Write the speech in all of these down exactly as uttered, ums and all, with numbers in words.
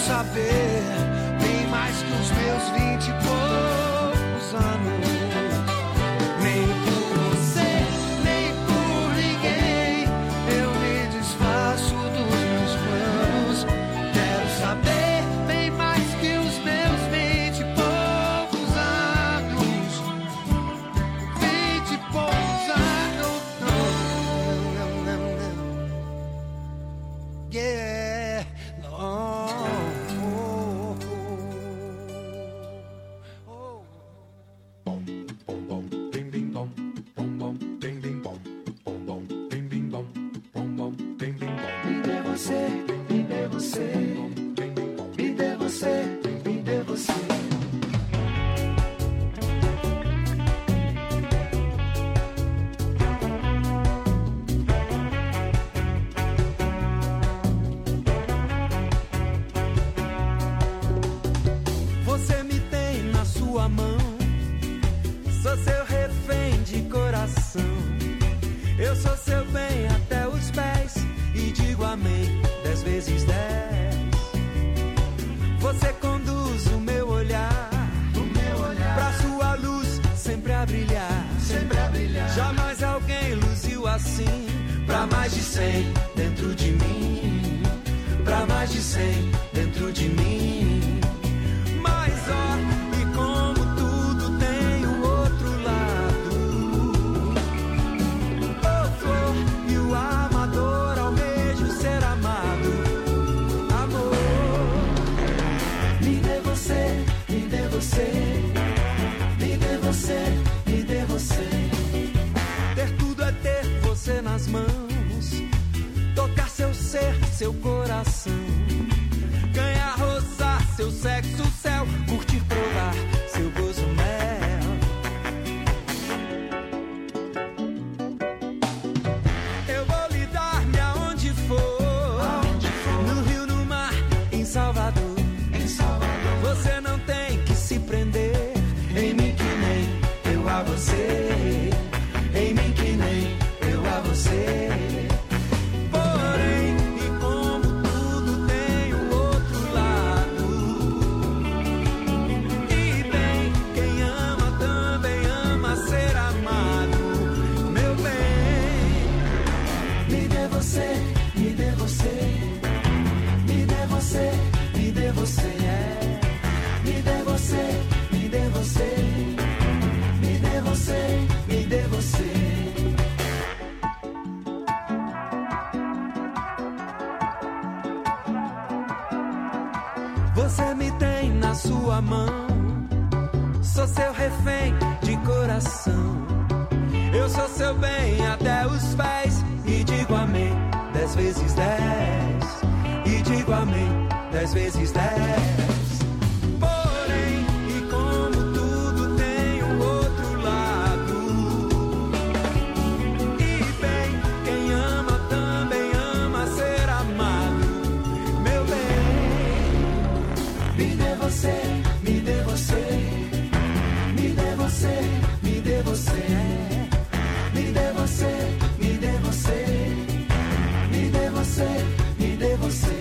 saber bem mais que os meus vinte e poucos anos. Nem por você, nem por ninguém eu me desfaço dos meus planos. Quero saber bem mais que os meus vinte e poucos anos. Vinte e poucos anos. Não, não, não, não. Yeah, no. Você me tem na sua mão, sou seu refém de coração. Eu sou seu bem até os pés e digo amém dez vezes dez. Você conduz o meu olhar, o meu olhar pra sua luz sempre a brilhar, sempre a brilhar. Jamais alguém luziu assim, pra mais de cem dentro de mim, pra mais de cem dentro de mim. Mas ó, e como tudo tem o outro lado. O flor e o amador almejam ser amado. Amor, me dê você, me dê você, me dê você, me dê você. Ter tudo é ter você nas mãos, tocar seu ser, seu coração, ganhar, roçar seu sexo, céu, curtir, provar seu gozo, mel. Eu vou lhe dar-me aonde for, aonde for, no Rio, no mar, em Salvador, em Salvador. Você não tem que se prender em mim que nem eu a você, em mim que nem eu a você. Você me tem na sua mão, sou seu refém de coração. Eu sou seu bem até os pés e digo amém dez vezes dez, e digo amém dez vezes dez. Porém, e como tudo tem um outro lado, e bem, quem ama também ama ser amado. Meu bem, me dê você, me dê você, me dê você, me dê você, me dê você, me dê você, me dê você, me dê você.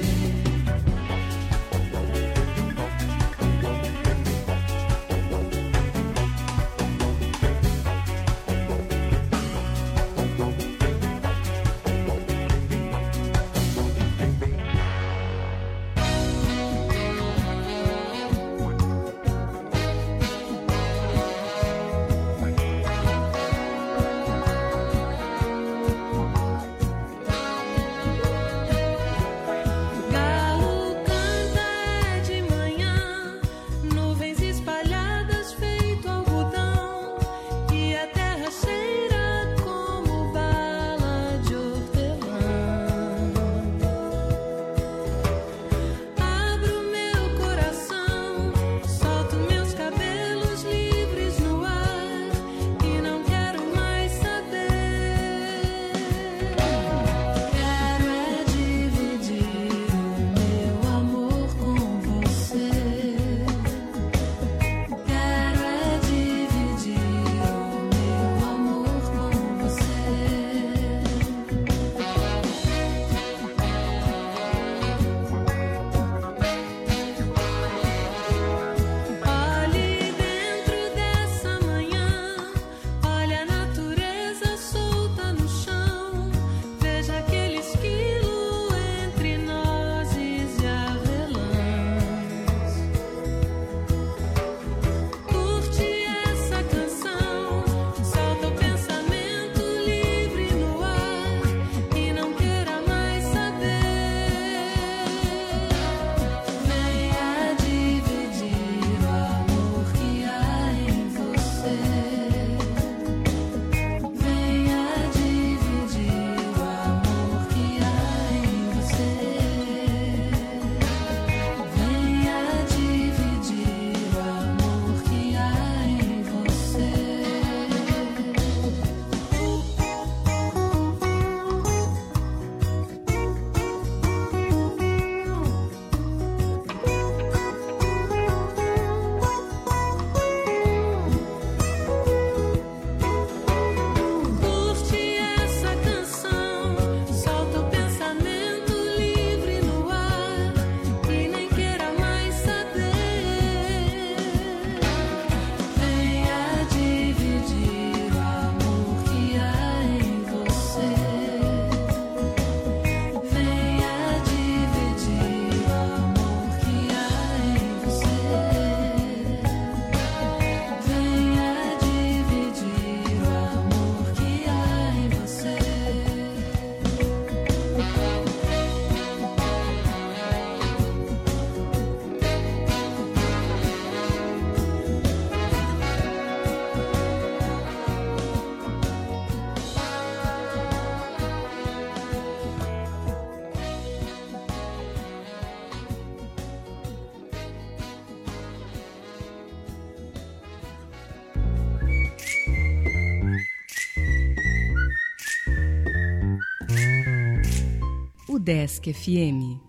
Desk F M.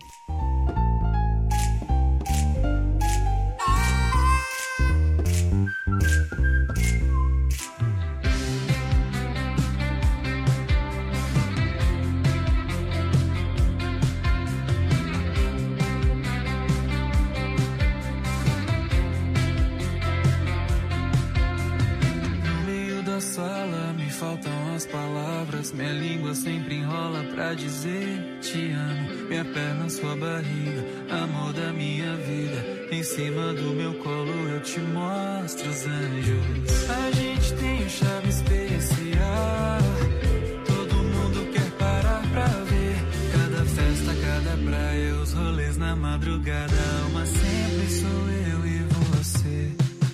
Minha língua sempre enrola pra dizer te amo. Minha perna, sua barriga, amor da minha vida. Em cima do meu colo eu te mostro os anjos. A gente tem um charme especial. Todo mundo quer parar pra ver. Cada festa, cada praia, os rolês na madrugada. Uma sempre sou eu e você.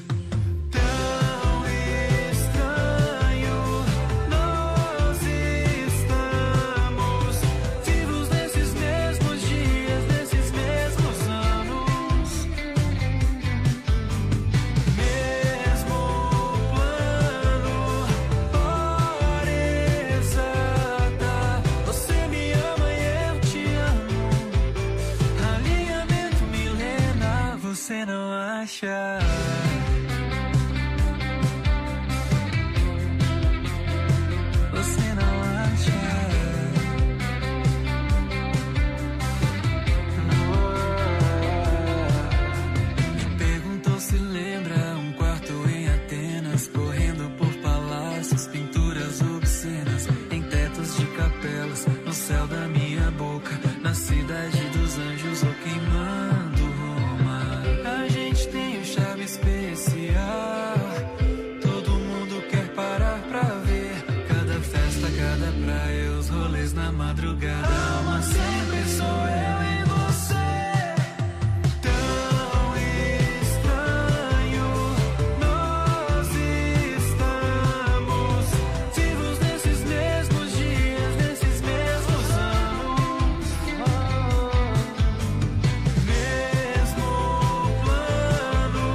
Você não acha? Você não acha? Me perguntou se lembra um quarto em Atenas, correndo por palácios, pinturas obscenas, em tetos de capelas, no céu da minha boca, na cidade dos anjos ou queimando especial. Todo mundo quer parar pra ver. Cada festa, cada praia, os rolês na madrugada. Mas sempre sou eu e você. Tão estranho nós estamos, vivos nesses mesmos dias, nesses mesmos anos. Mesmo plano.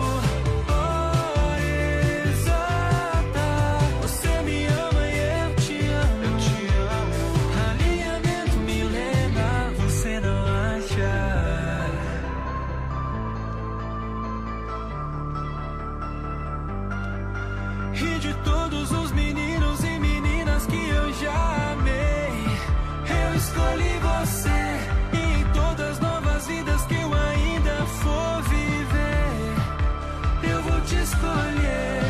E de todos os meninos e meninas que eu já amei, eu escolhi você. E em todas as novas vidas que eu ainda for viver, eu vou te escolher.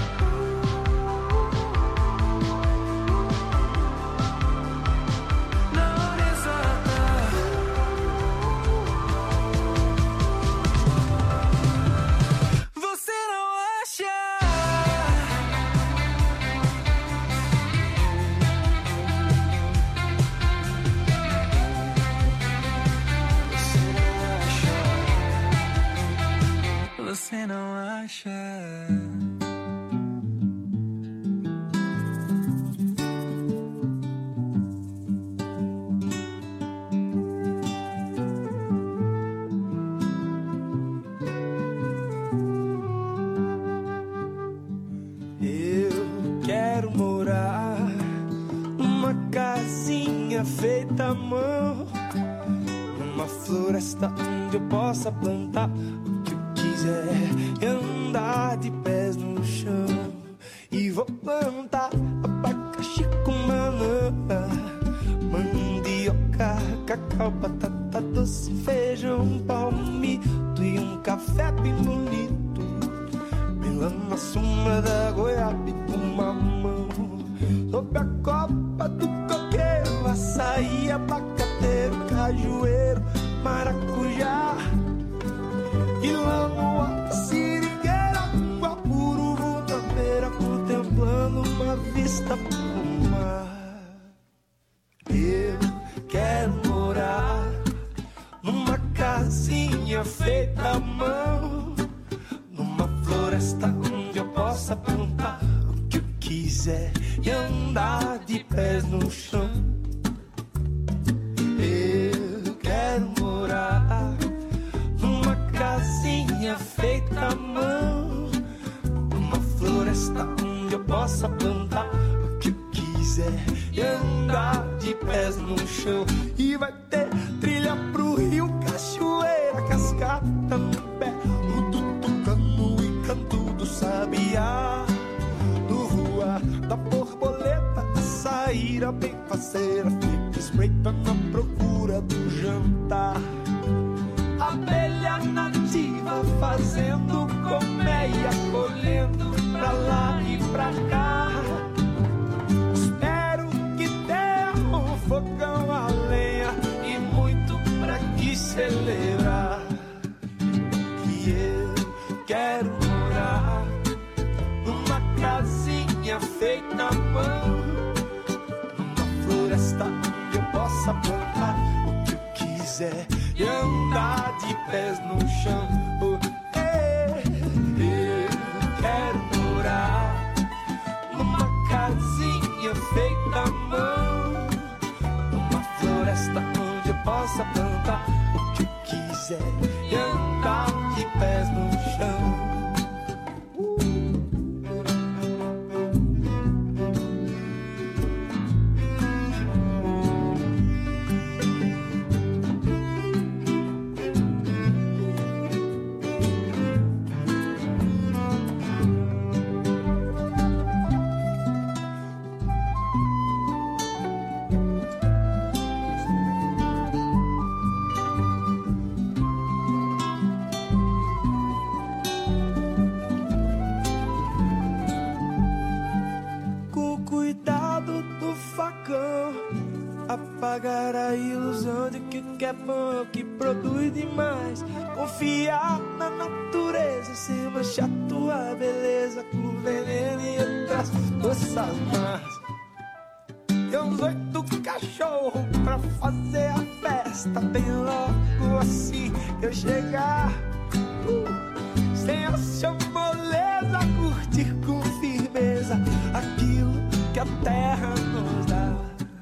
Na hora exata. Você não acha? Você não acha? Eu quero morar numa casinha feita à mão, numa floresta onde eu possa plantar e andar de pés no chão. E vou plantar abacaxi com banana, mandioca, cacau, batata doce, feijão, palmito e um café bem bonito, melão na sombra da goiaba e do mamão, sob a copa do coqueiro, açaí, abacateiro, cajueiro, maracujá. E lá no alto, seringueira, guapuru, tambeira, contemplando uma vista pro mar. Eu quero morar numa casinha feita à mão, numa floresta onde eu possa plantar o que eu quiser e andar de pés no chão. Eu quero morar numa casinha feita à mão, numa floresta onde eu possa plantar o que eu quiser e andar de pés no chão. E vai ter canseira fica espreitando a procura do jantar. Abelha nativa fazendo colmeia, colhendo pra lá e pra cá. Espero que tenha um fogão a lenha e muito pra que celebrar. E eu quero morar numa casinha feita à mão, numa floresta onde eu possa plantar o que eu quiser e andar de pés no chão. Oh, eh, eu quero morar numa casinha feita à mão, numa floresta onde eu possa plantar o que eu quiser e andar de pés no chão. Apagar a ilusão de que o que é bom, que produz demais. Confiar na natureza, se manchar tua beleza com veneno e outras forças más. Tem uns oito cachorros pra fazer a festa, bem logo assim que eu chegar. uh, Sem a sua moleza, curtir com firmeza aquilo que a terra nos dá.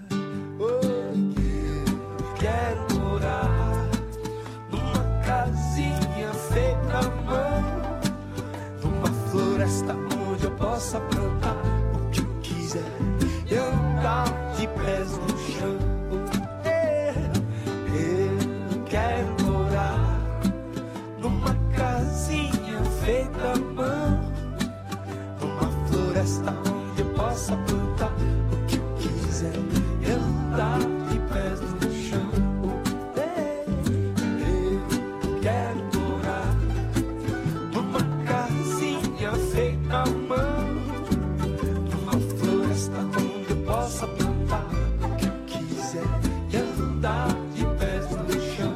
Quero morar numa casinha feita à mão, numa floresta onde eu possa plantar o que eu quiser e andar de pés no chão. Eu quero morar numa casinha feita à mão, numa floresta onde eu possa plantar o que eu quiser e andar de pés no chão. Feita à mão, numa floresta onde eu possa plantar o que eu quiser e andar de pés no chão.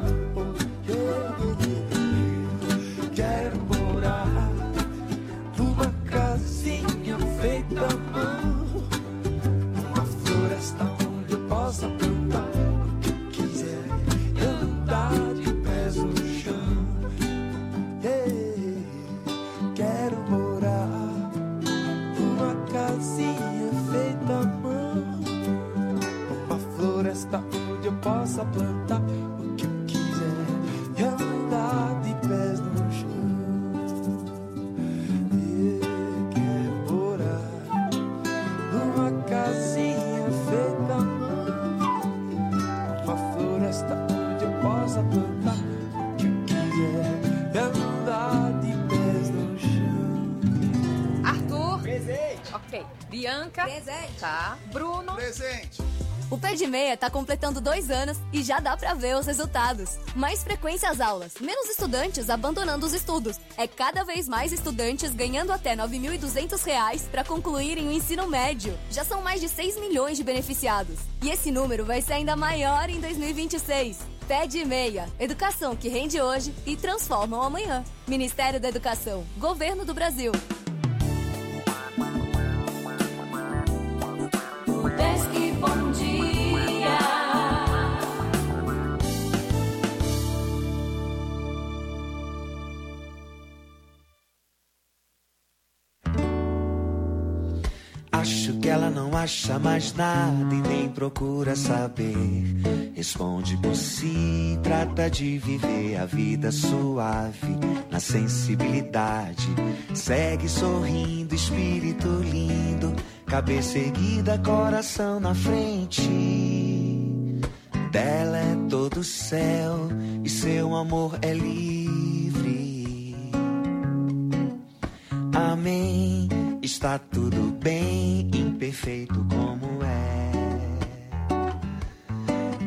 Eu quero morar numa casinha feita à mão, numa floresta onde eu possa plantar o que eu quiser e andar de pés no chão. Quero morar numa casinha feita à mão, numa floresta onde eu possa plantar o que eu quiser e andar de pés no chão. Eu quero morar numa casinha feita à mão, numa floresta onde eu possa plantar o que eu quiser e andar de pés no chão. Arthur. Presente. Ok. Bianca. Presente. Tá. Bruno. Presente. O Pé de Meia tá completando dois anos e já dá pra ver os resultados. Mais frequência às aulas, menos estudantes abandonando os estudos. É cada vez mais estudantes ganhando até nove mil e duzentos reais pra concluírem o ensino médio. Já são mais de seis milhões de beneficiados. E esse número vai ser ainda maior em dois mil e vinte e seis. Pé de Meia, educação que rende hoje e transforma o amanhã. Ministério da Educação, Governo do Brasil. Pesque bom dia. Acho que ela não acha mais nada e nem procura saber. Responde por si, trata de viver a vida suave, na sensibilidade. Segue sorrindo, espírito lindo, cabeça erguida, coração na frente. Dela é todo o céu e seu amor é livre. Amém. Está tudo bem, imperfeito como é.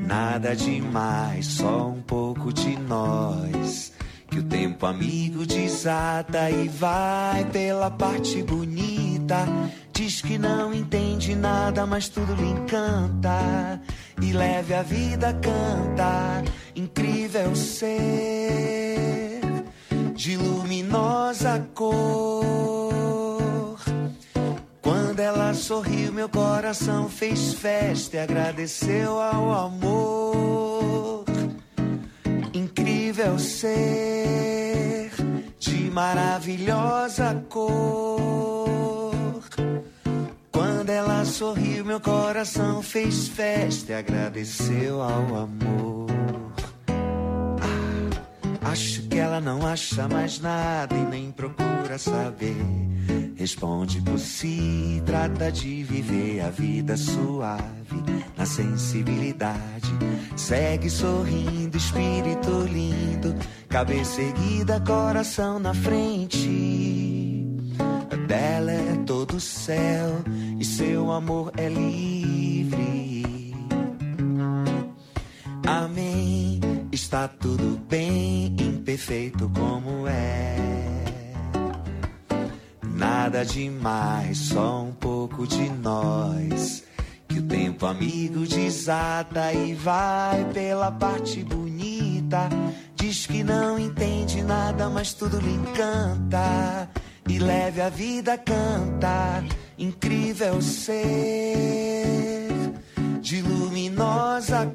Nada demais, só um pouco de nós. Que o tempo amigo desata e vai pela parte bonita. Diz que não entende nada, mas tudo lhe encanta. E leve a vida, canta. Incrível ser de luminosa cor. Quando ela sorriu, meu coração fez festa e agradeceu ao amor. Incrível ser de maravilhosa cor. Quando ela sorriu, meu coração fez festa e agradeceu ao amor. Ah, acho que ela não acha mais nada e nem procura saber. Responde por si, trata de viver a vida suave, na sensibilidade. Segue sorrindo, espírito lindo, cabeça erguida, coração na frente. Dela é todo o céu e seu amor é livre. Amém, está tudo bem, imperfeito como é. Nada demais, só um pouco de nós. Que o tempo amigo desata e vai pela parte bonita. Diz que não entende nada, mas tudo lhe encanta. E leve a vida, canta. Incrível ser de luminosa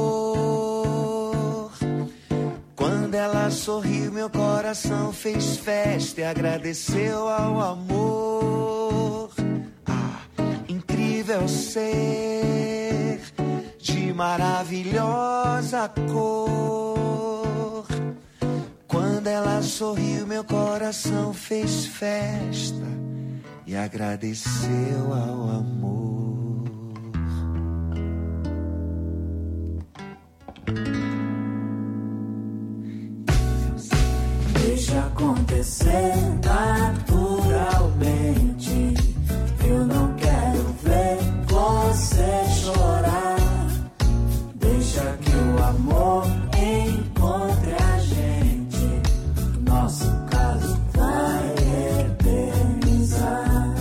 cor. Quando ela sorriu, meu coração fez festa e agradeceu ao amor. Ah, incrível ser de maravilhosa cor. Quando ela sorriu, meu coração fez festa e agradeceu ao amor. Deixa acontecer naturalmente. Eu não quero ver você chorar. Deixa que o amor encontre a gente. Nosso caso vai eternizar.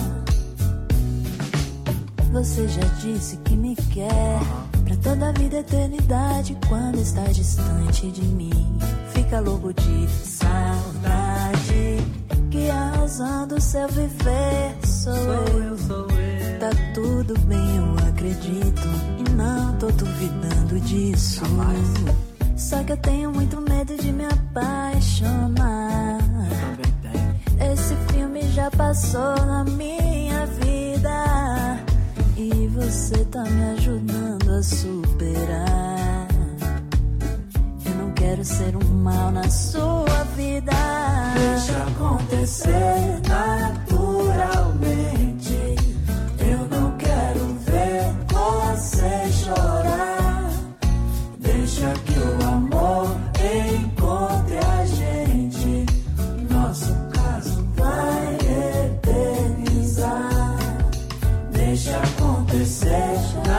Você já disse que me quer pra toda a vida, eternidade. Quando está distante de mim, fica louco de saudade. Que a razão do seu viver sou, sou eu, eu, sou eu. Tá tudo bem, eu acredito, e não tô duvidando disso. Jamais. Só que eu tenho muito medo de me apaixonar. Esse filme já passou na minha vida e você tá me ajudando a superar. Eu não quero ser um mal na sua vida. Deixa acontecer naturalmente. Eu não quero ver você chorar. Deixa que o amor encontre a gente. Nosso caso vai eternizar. Deixa acontecer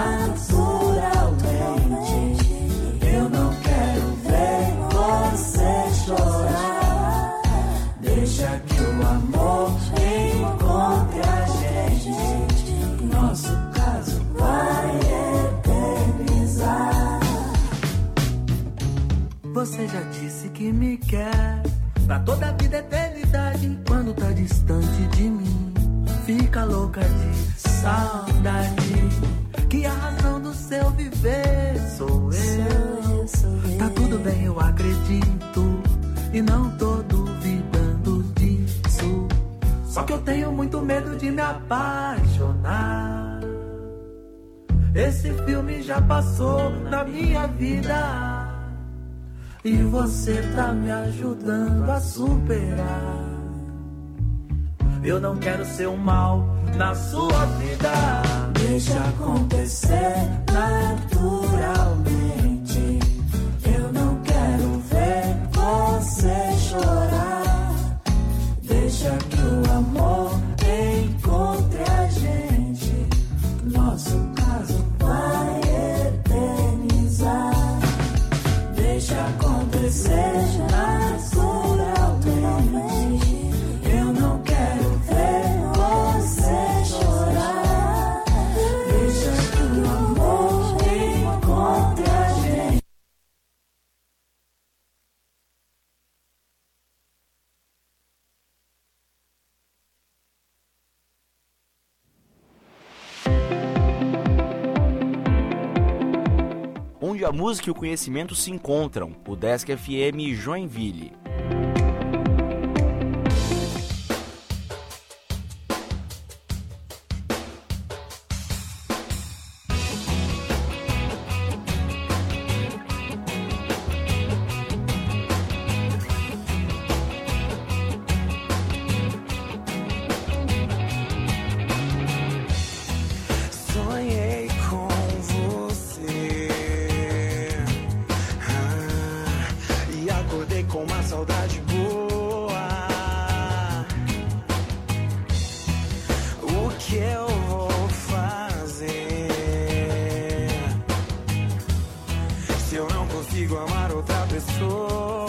naturalmente. Eu não quero ver você chorar. Deixa que o amor encontre a gente. Nosso caso vai eternizar. Você já disse que me quer pra toda a vida, eternidade. Quando tá distante de mim, fica louca de saudade. Que a razão do seu viver sou eu. Tá tudo bem, eu acredito, e não tô duvidando disso. Só que eu tenho muito medo de me apaixonar. Esse filme já passou na minha vida e você tá me ajudando a superar. Eu não quero ser um mal na sua vida. Deixa acontecer naturalmente. Eu não quero ver você chorar. Deixa que o amor encontre a gente. Nosso caso vai eternizar. seja naturalmente. Eu não quero ver você chorar. Deixa que o amor encontre a gente. Onde a música e o conhecimento se encontram, o Desk F M Joinville. Sonhei com você, ah, e acordei com uma saudade boa. O que eu vou fazer se eu não consigo amar outra pessoa?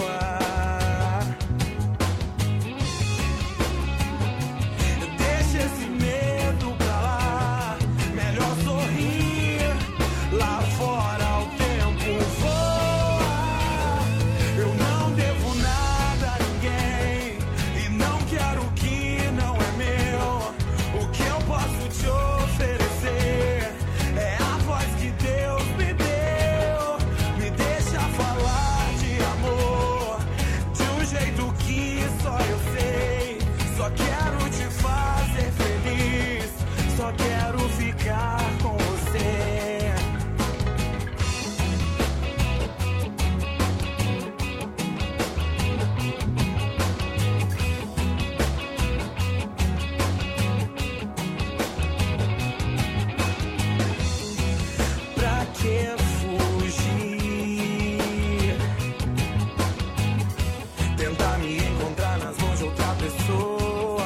Deixa esse medo pra lá, melhor sorrir. Lá fora o tempo voa. Eu não devo nada a ninguém e não quero o que não é meu. O que eu posso te oferecer é a voz que Deus me deu. Me deixa falar de amor de um jeito que só eu sei. Só quero te fazer feliz, só quero ficar com você. Pra que fugir? Tentar me encontrar nas mãos de outra pessoa.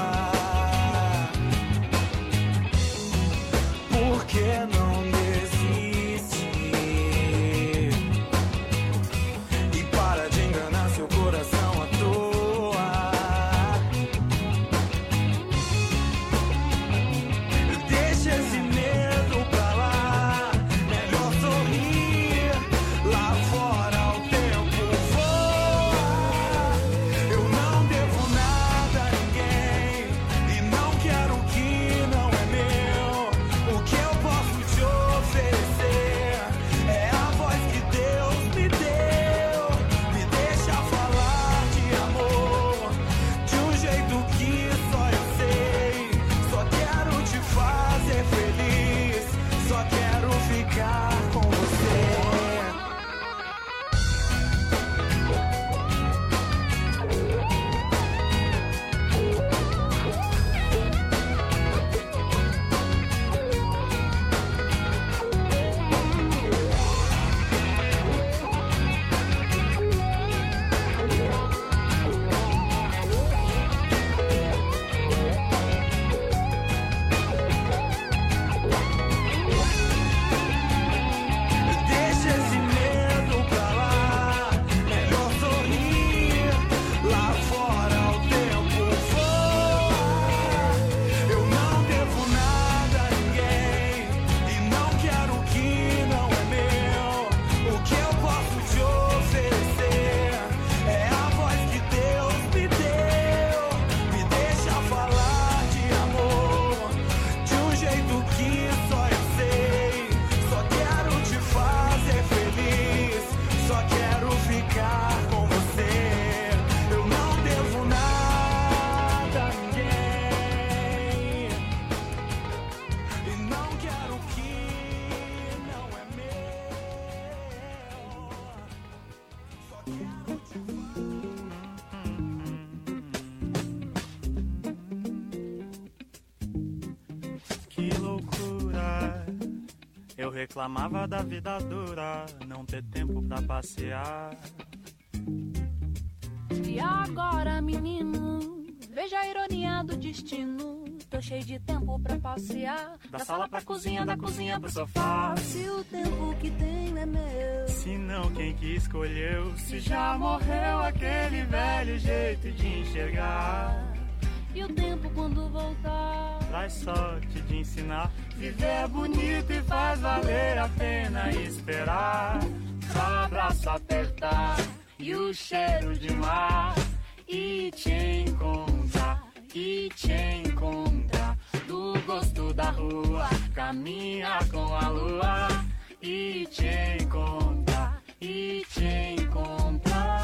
Por que não desistir? E para de enganar seu coração à toa. Deixa esse medo pra lá, melhor sorrir. Lá fora o tempo voa. Eu não devo nada a ninguém e não quero o que não é meu. O que eu posso te oferecer é a voz que Deus me deu. Me deixa falar de amor de um jeito que só eu sei. Só quero te fazer feliz, só quero ficar com você. Deixa esse medo pra lá, melhor sorrir. Lá fora o tempo voa. Eu não devo nada a ninguém e não quero o que não é meu. O que eu posso te oferecer é a voz que Deus me deu. Me deixa falar de amor de um jeito que só eu sei. Só quero te fazer feliz, só quero ficar com você. Eu não devo nada a ninguém e não quero o que não é meu. Só quero te Que loucura, eu reclamava da vida dura, não ter tempo pra passear. E agora, menino, veja a ironia do destino. tô cheio de tempo pra passear. Da sala pra cozinha, da cozinha pro sofá. Se o tempo que tenho é meu. Se não, quem que escolheu? Se já morreu aquele velho jeito de enxergar. E o tempo quando voltar traz sorte de ensinar. Viver é bonito e faz valer a pena esperar. Só abraço apertar e o cheiro de mar. E te encontrar, e te encontrar. Do gosto da rua, caminha com a lua. E te encontrar, e te encontrar.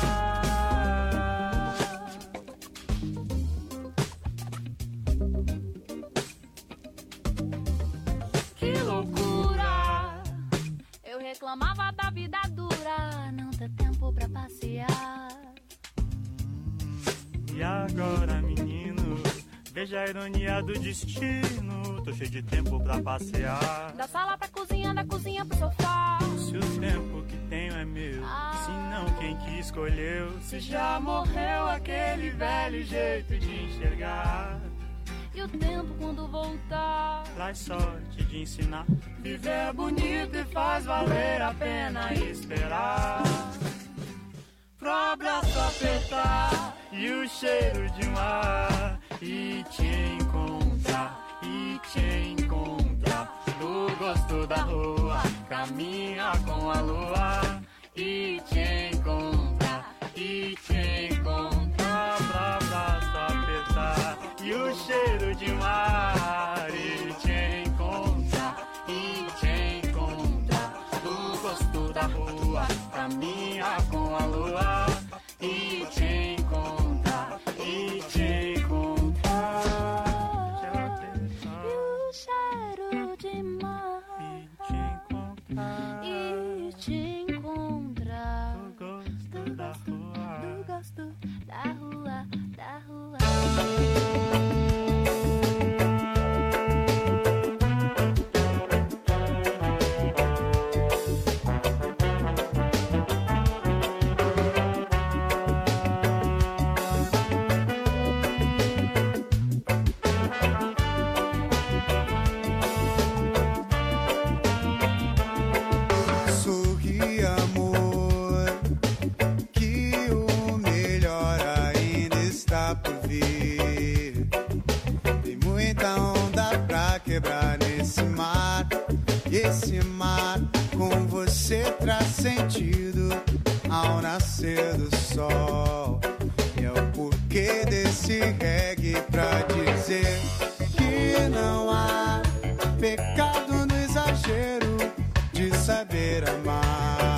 Que loucura! Eu reclamava da vida dura, não ter tempo pra passear. E agora, menino, veja a ironia do destino. Tô cheio de tempo pra passear. Da sala pra cozinha, da cozinha pro sofá. Se o tempo que tenho é meu, ah. Se não, quem que escolheu? Se já morreu aquele velho jeito de enxergar. E o tempo quando voltar traz sorte de ensinar. Viver é bonito e faz valer a pena esperar. Pro abraço apertar e o cheiro de mar. E te encontrar, e te encontrar. Do gosto da rua, caminha com a lua. E te encontrar, e te encontrar. Pro abraço apertar e o cheiro de mar. E te encontrar, e te encontrar. Do gosto da rua, caminha com a lua. E te encontrar, e te encontrar. E o cheiro de mar. E te encontrar, e te encontrar. do gosto da rua, do gosto da rua, da rua. Quebrar nesse mar, esse mar com você traz sentido ao nascer do sol. E é o porquê desse reggae pra dizer que não há pecado no exagero de saber amar.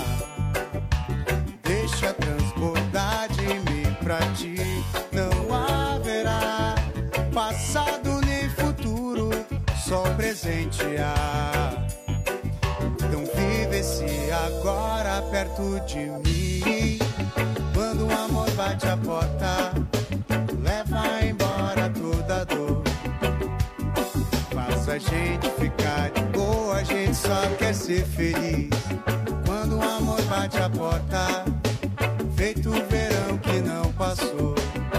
Deixa transbordar de mim pra ti, não haverá passado nem futuro, só presente há. Então vive esse agora perto de mim. Quando o amor bate a porta, leva embora toda a dor. Faz a gente ficar de boa, a gente só quer ser feliz. Quando o amor bate a porta, feito o verão que não passou.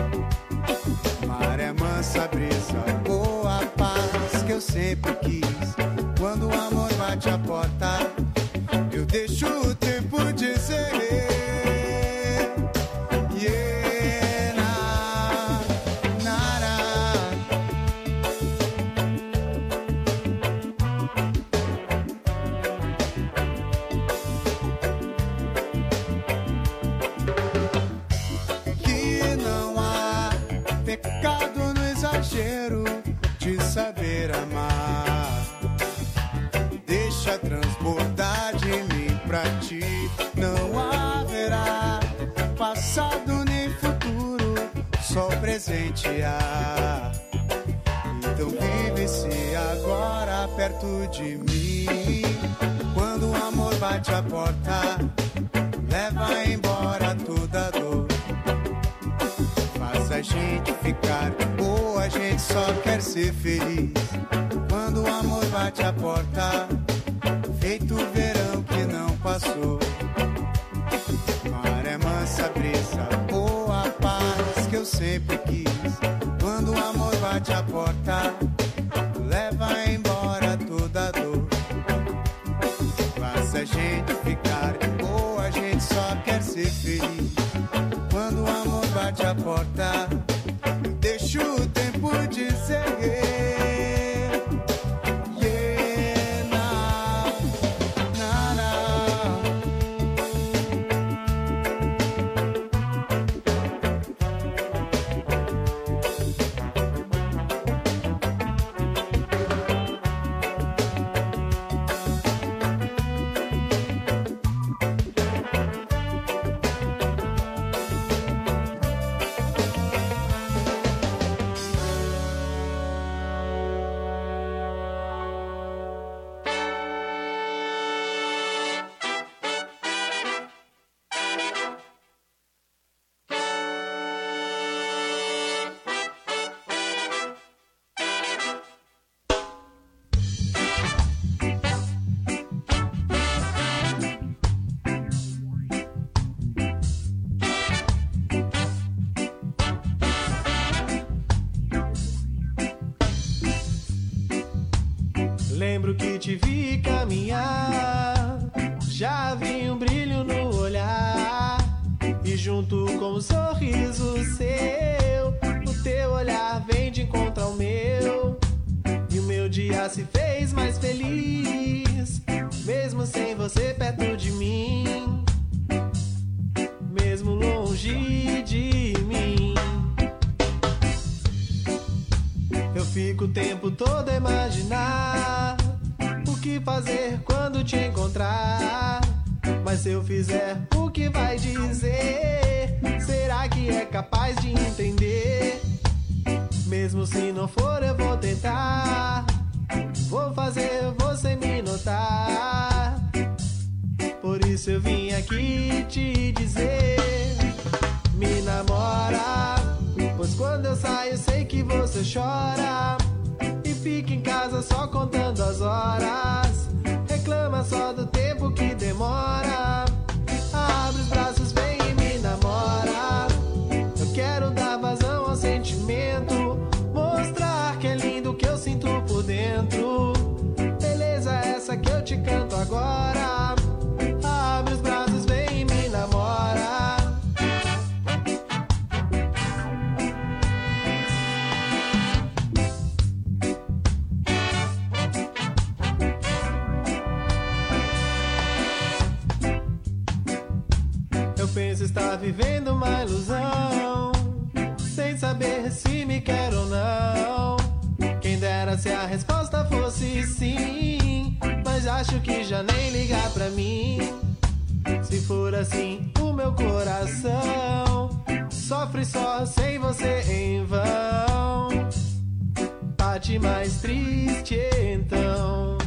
Maré mansa, brisa, boa paz que eu sempre quis. Quando o amor bate a porta, eu deixo o tempo dizer yeah, na, nara. Que não há pecado no exagero de saber amar. Deixa transbordar de mim pra ti, não haverá passado nem futuro, só presente há. Então vive-se agora perto de mim. Quando o amor bate a porta, leva embora toda a dor. Faz a gente ficar boa, a gente só quer ser feliz. Quando o amor bate a porta, feito o verão que não passou. Maré mansa, brisa, boa paz que eu sempre quis. Quando o amor bate a porta, bate a porta, deixa o tempo dizer. Lembro que te vi caminhar, já vi um brilho no olhar, e junto com um sorriso seu, o teu olhar vem de encontro ao meu, e o meu dia se fez mais feliz, mesmo sem você perto de mim, mesmo longe de mim. Eu fico o tempo todo a imaginar o que fazer quando te encontrar. Mas se eu fizer, o que vai dizer? Será que é capaz de entender? Mesmo se não for, eu vou tentar. Vou fazer você me notar. Por isso eu vim aqui te dizer: me namora. Pois quando eu saio sei que você chora e fica em casa só contando as horas. Reclama só do tempo que demora. Abre os braços, vem e me namora. Eu quero dar vazão ao sentimento, mostrar que é lindo o que eu sinto por dentro. Beleza essa que eu te canto agora. Abre os braços, vem e me namora. Penso estar vivendo uma ilusão, sem saber se me quer ou não. Quem dera se a resposta fosse sim, mas acho que já nem ligar pra mim. Se for assim, o meu coração sofre só sem você em vão. Bate mais triste então,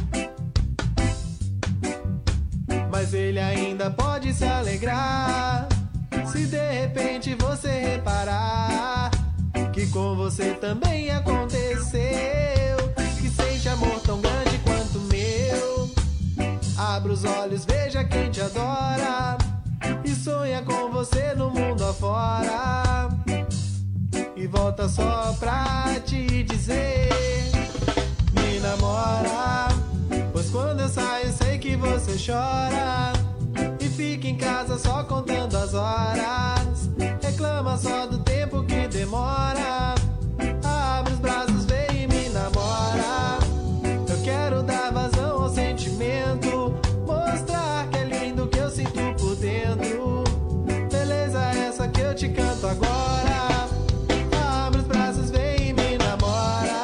mas ele ainda pode se alegrar se de repente você reparar que com você também aconteceu, que sente amor tão grande quanto o meu. Abra os olhos, veja quem te adora e sonha com você no mundo afora. E volta só pra te dizer: me namora. Pois quando eu saio sei que você chora e fica em casa só contando as horas. Reclama só do tempo que demora. Abre os braços, vem e me namora. Eu quero dar vazão ao sentimento, mostrar que é lindo o que eu sinto por dentro. Beleza essa que eu te canto agora. Abre os braços, vem e me namora.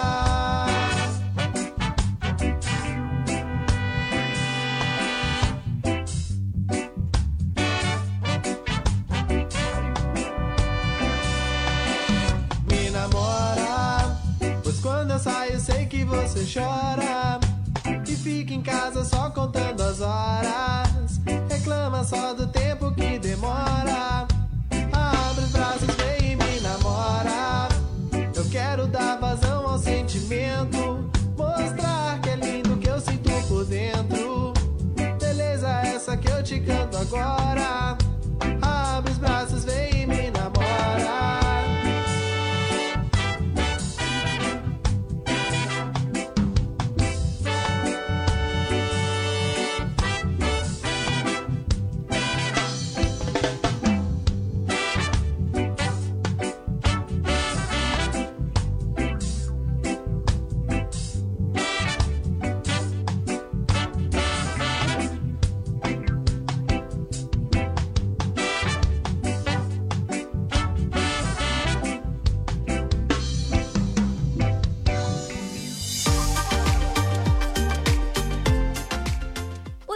Saio, sei que você chora e fica em casa só contando as horas. Reclama só do tempo que demora. Abre os braços, vem e me namora. Eu quero dar vazão ao sentimento, mostrar que é lindo o que eu sinto por dentro. Beleza essa que eu te canto agora. Abre os braços, vem e me namora.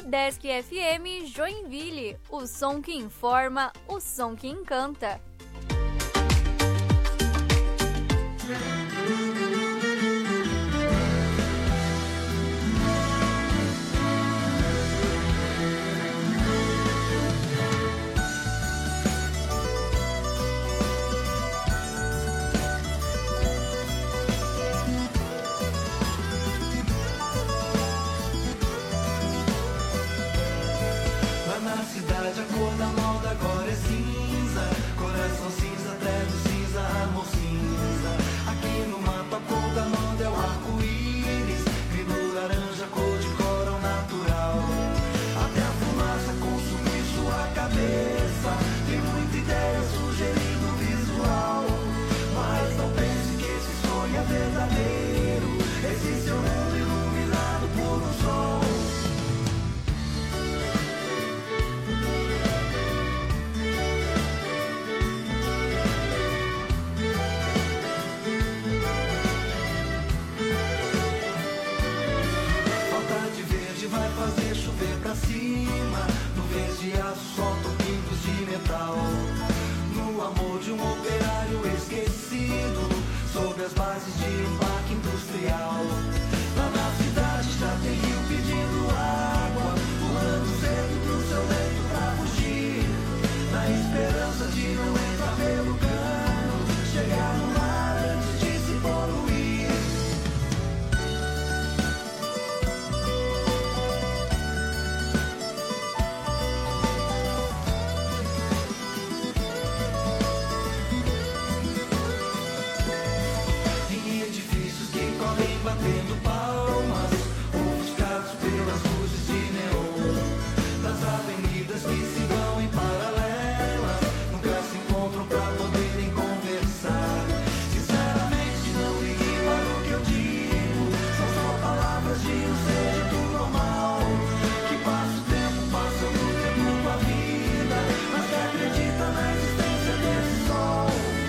Desk F M Joinville, o som que informa, o som que encanta. A cor da moda agora é cinza, coração cinza, teto cinza, amor cinza. Aqui no mapa a cor da moda é o arco-íris, vidro laranja, cor de coral natural. Até a fumaça consumir sua cabeça, tem muita ideia sugerindo visual. Mas não pense que esse sonho é verdadeiro, existe um mundo iluminado por um sol. Vai fazer chover pra cima, nuvens de aço soltam pingos de metal. No amor de um operário esquecido, sob as bases de um parque industrial. Lá na cidade já tem rio pedindo água, pulando cedo pro seu leito pra fugir, na esperança de não entrar pelo cano, chegar no mar antes de se poluir. Batendo palmas, ofuscados pelas luzes de neon, das avenidas que se vão em paralelas, nunca se encontram pra poderem conversar. Sinceramente não ligue para o que eu digo, são só palavras de um ser dito normal, que passa o tempo, passando o tempo com a vida, mas que acredita na existência desse sol.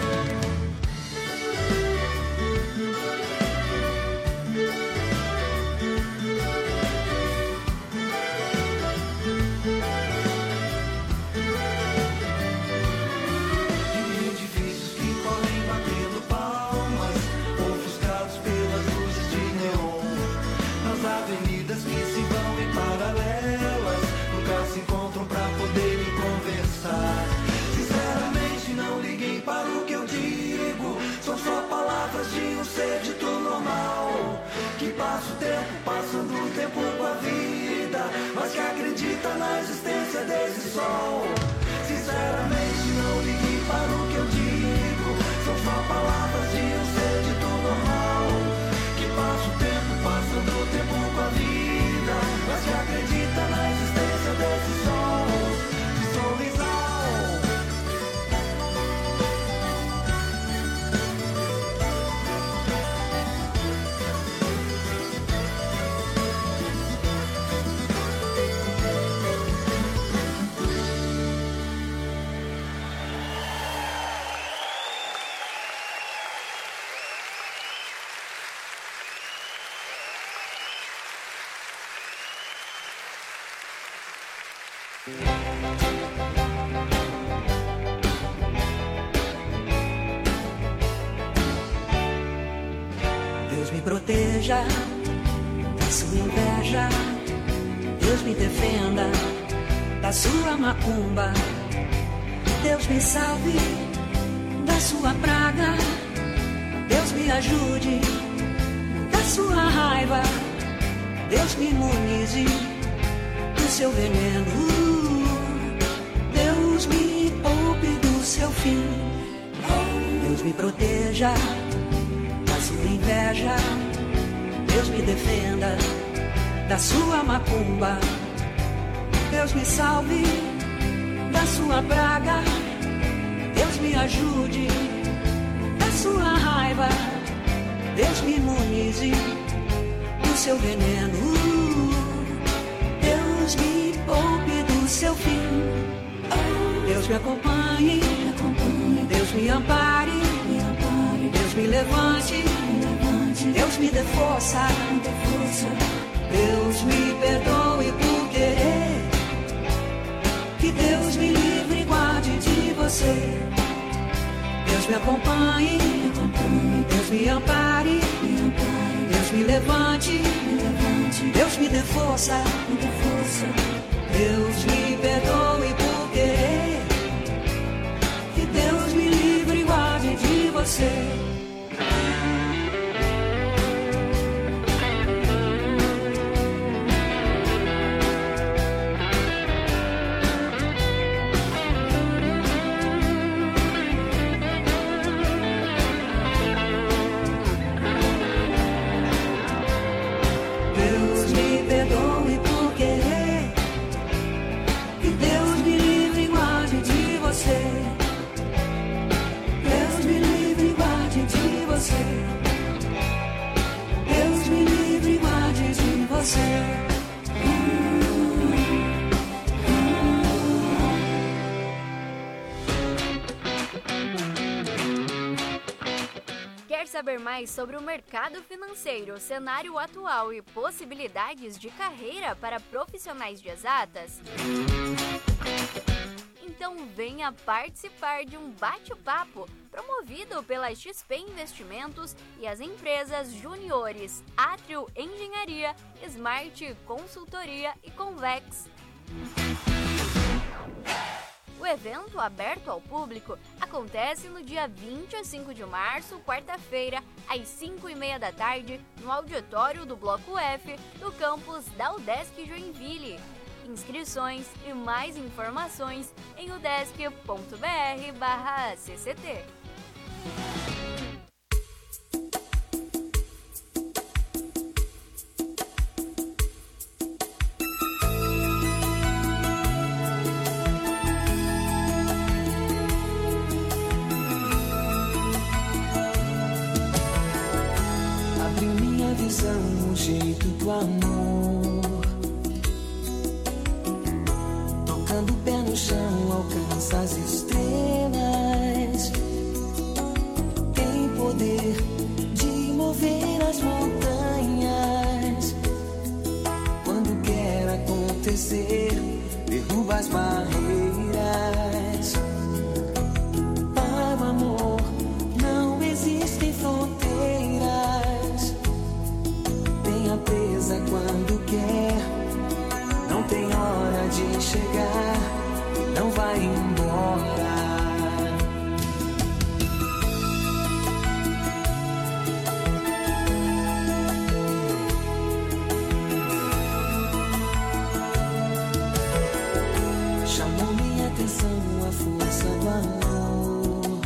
Avenidas que se vão em paralelas, nunca se encontram pra poderem conversar. Sinceramente não liguem para o que eu digo, são só palavras de um ser dito normal, que passa o tempo, passando o tempo com a vida, mas que acredita na existência desse sol. Sinceramente não liguem para o que eu digo, são só palavras de um ser dito normal, que passa o tempo, passando o tempo com a vida, mas que acredita na existência desse sol, de sorrisal. Deus me proteja da sua inveja, Deus me defenda da sua macumba, Deus me salve da sua praga, Deus me ajude da sua raiva, Deus me imunize do seu veneno, Deus me poupe do seu fim, Deus me proteja da sua inveja, Deus me defenda da sua macumba, Deus me salve da sua praga, Deus me ajude da sua raiva, Deus me imunize do seu veneno, Deus me poupe do seu fim, Deus me acompanhe, Deus me ampare, Deus me levante, Deus me dê força, Deus me perdoe por querer Que Deus me livre e guarde de você. Deus me acompanhe, Deus me ampare, Deus me levante, Deus me dê força, Deus me perdoe por querer. Que Deus me livre e guarde de você. Deus me livre e guarde de você. Quer saber mais sobre o mercado financeiro, cenário atual e possibilidades de carreira para profissionais de exatas? Então venha participar de um bate-papo promovido pela X P Investimentos e as empresas juniores Atrio Engenharia, Smart Consultoria e Convex. O evento, aberto ao público, acontece no dia vinte e cinco de março, quarta-feira, às cinco e meia da tarde, no auditório do Bloco F, do campus da UDESC Joinville. Inscrições e mais informações em udesc ponto br barra C C T. Abriu minha visão, o jeito do amor. Tocando o pé no chão, alcança as estrelas. Tem poder de mover as montanhas. Quando quer acontecer, derruba as barreiras. Para o amor não existem fronteiras. Tenha presa quando quer. Não tem hora de chegar, não vai embora. Chamou minha atenção a força do amor.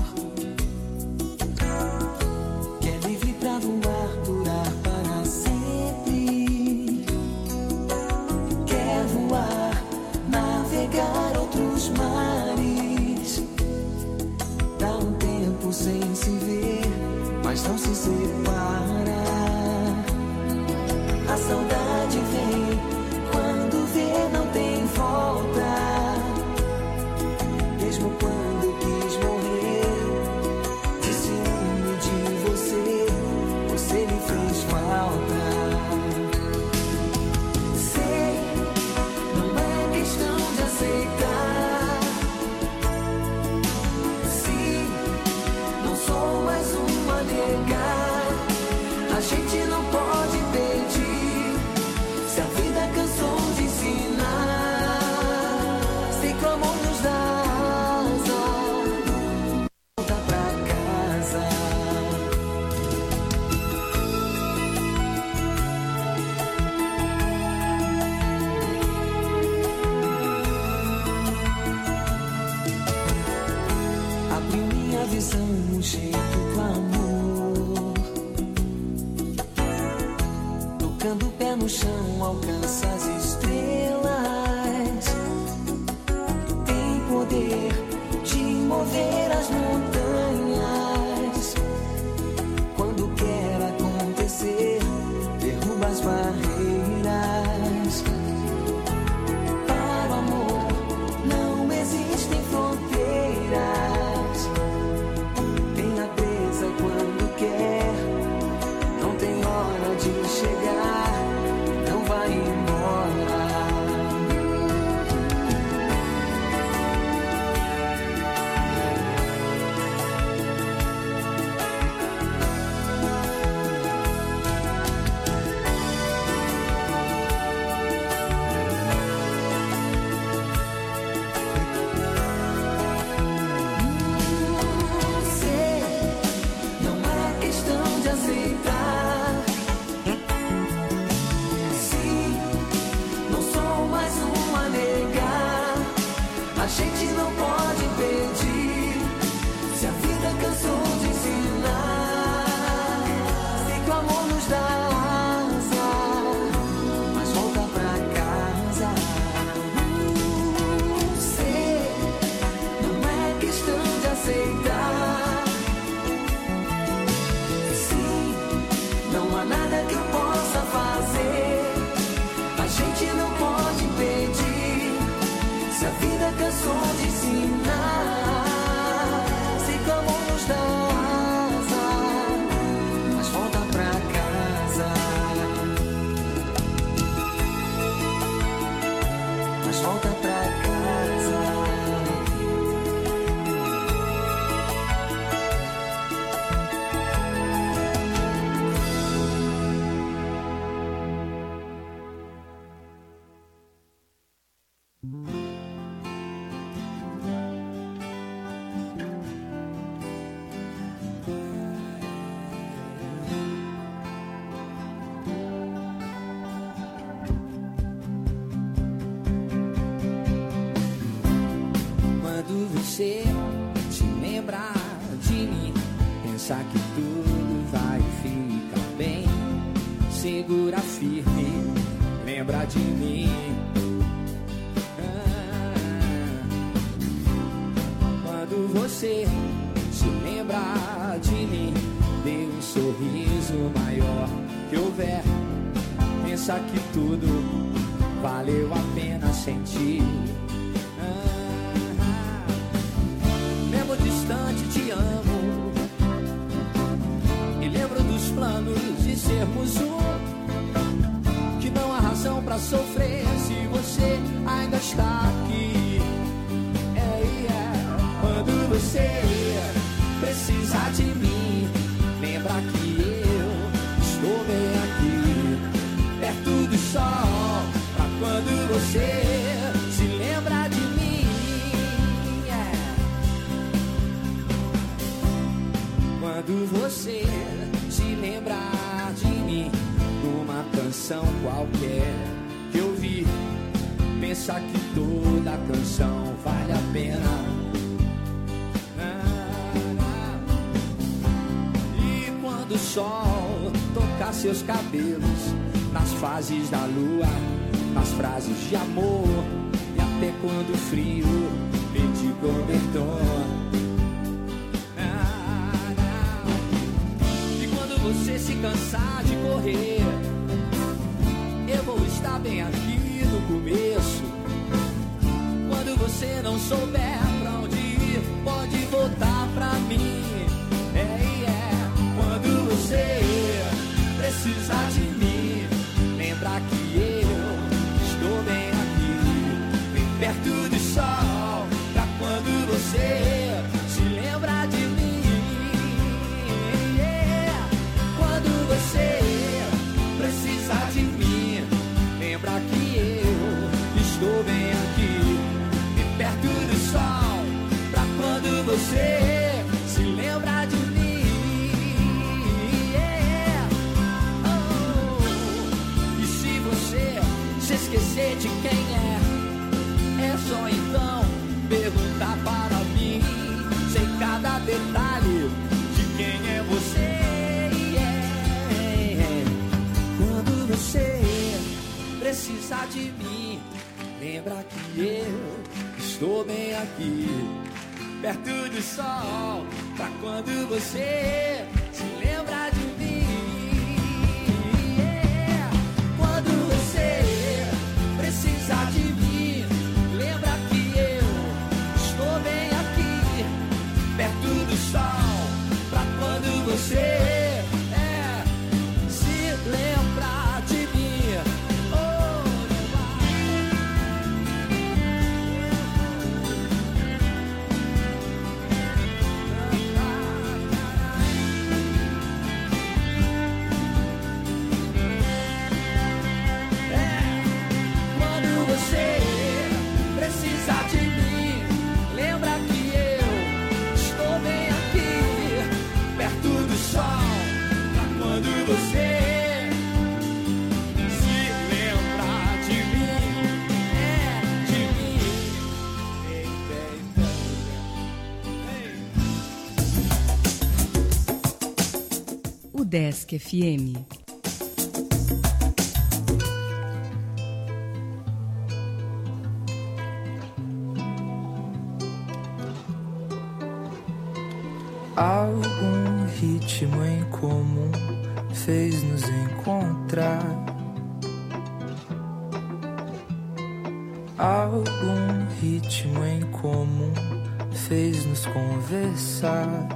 Que é livre pra voar, durar para sempre. Quer voar, navegar outros mares. Dá um tempo sem se ver, mas não se separa. A saudade vem, quando vê não tem volta. Mesmo quando quis morrer, de ciúme de você, você me fez falta. Sei, não é questão de aceitar. Sim, não sou mais um a negar. A gente não pode pedir, se a vida cansou de ensinar. Sei que o amor nos dá asa, volta pra casa. Abriu minha visão, o jeito do amor. Tocando o pé no chão, alcança as estrelas. Tem poder de mover as montanhas. Quando quer acontecer, derruba as barreiras. Para o amor não existem fronteiras. Tenha presa quando quer. Não tem hora de chegar, não vai embora. pensa que tudo vai ficar bem. Segura firme, lembra de mim. Ah, quando você se lembra de mim, dê um sorriso maior que houver. Pensa que tudo valeu a pena sentir. Ah, lembro distante, te amo. E lembro dos planos de sermos um. Que não há razão pra sofrer se você ainda está aqui. É, é. Quando você precisar de mim, lembra que eu estou bem aqui, perto do sol, pra quando você se lembra de mim. Yeah. Quando você se lembrar de mim, numa canção qualquer que eu vi, pensa que toda canção vale a pena. Do sol tocar seus cabelos, nas fases da lua, nas frases de amor, e até quando o frio me te cobertor. Ah, e quando você se cansar de correr, eu vou estar bem aqui no começo. Quando você não souber pra onde ir, pode voltar pra mim. É, é. Quando você precisar de mim, lembra que eu estou bem aqui, bem perto do sol, pra quando você se lembra de mim. Yeah. Quando você precisar de mim, lembra que eu estou bem aqui, bem perto do sol, pra quando você se lembra de mim. Se esquecer de quem é, é só então perguntar para mim. Sei cada detalhe de quem é você. Yeah. Quando você precisar de mim, lembra que eu estou bem aqui, perto do sol, pra quando você se lembra de mim. Yeah. Quando você precisar de mim, lembra que eu estou bem aqui, perto do sol, pra quando você é, se lembrar de mim. Oh, você precisar de mim, lembra que eu estou bem aqui, perto do sol, pra quando você se lembrar de mim, é de mim. Hey, hey, hey. O Desk F M. Algum ritmo em comum fez nos encontrar. Algum ritmo em comum fez nos conversar.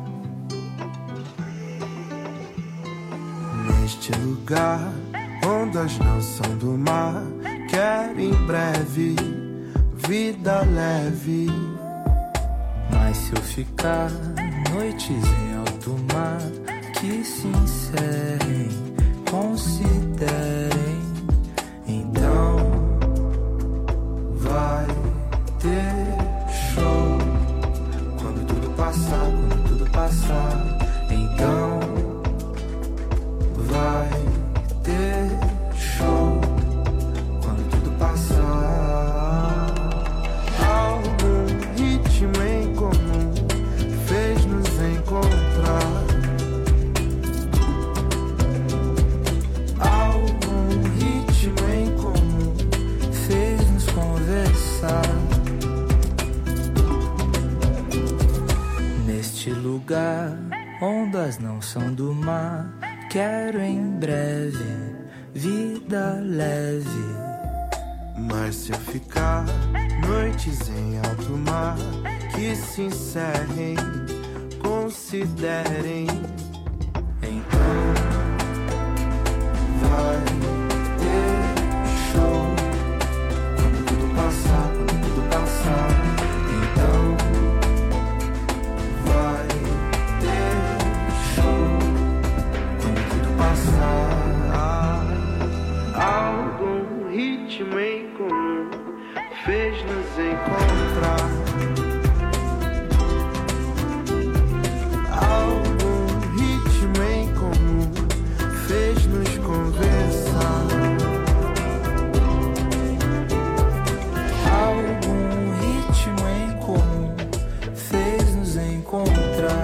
Neste lugar, ondas não são do mar, quero em breve vida leve. Mas se eu ficar noites em alto mar que se encerrem, considerem, então vai ter show. Quando tudo passar, quando tudo passar, então vai ter show. Quando tudo passar, algum ritmo em comum fez nos encontrar. ficar, ondas não são do mar. Quero em breve vida leve. Mas se eu ficar, noites em alto mar que se encerrem, considerem. Então vai ter show quando tudo passar, quando tudo passar. Então vai ter show quando tudo passar. Algum ritmo em comum fez-nos encontrar. Algum ritmo em comum fez-nos conversar. Algum ritmo em comum fez-nos encontrar.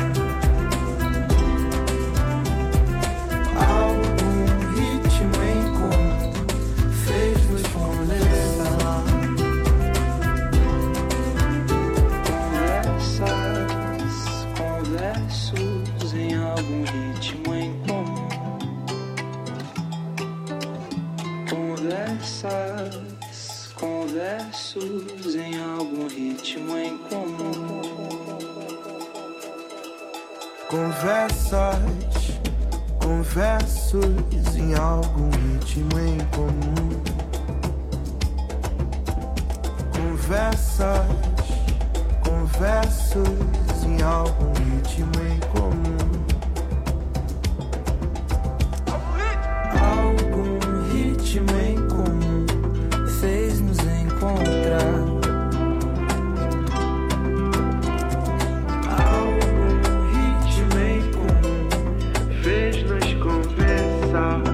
Conversos em algum ritmo em comum. Conversas, conversos em algum ritmo em comum. Conversas, conversos em algum ritmo em comum. Algum ritmo em comum fez-nos encontrar. Algum ritmo em comum fez-nos conversar.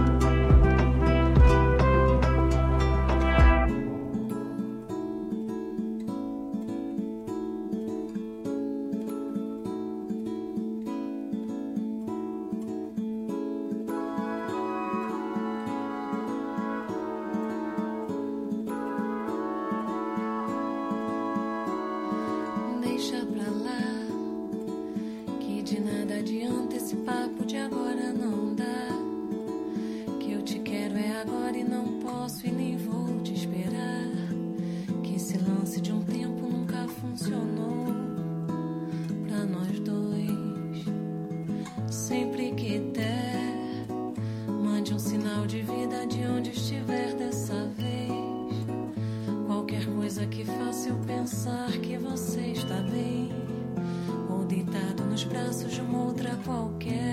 Deixa pra lá, que de nada adianta esse papo de agora não dá. Que eu te quero é agora e não posso e nem vou te esperar. Que esse lance de um tempo nunca funcionou pra nós dois. Sempre que der, mande um sinal de vida de onde estiver dessa vez. Qualquer coisa que faça eu pensar que você está bem, ou deitado nos braços de uma outra qualquer.